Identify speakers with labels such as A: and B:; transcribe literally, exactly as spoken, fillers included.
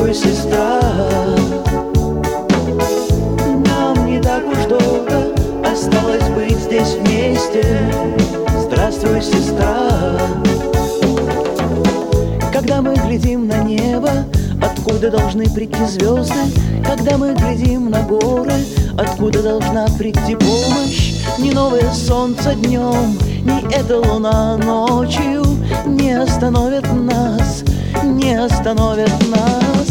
A: Здравствуй, сестра. Нам не так уж долго осталось быть здесь вместе. Здравствуй, сестра. Когда мы глядим на небо, откуда должны прийти звезды? Когда мы глядим на горы, откуда должна прийти помощь? Ни новое солнце днем, ни эта луна ночью не остановят нас, не остановят нас.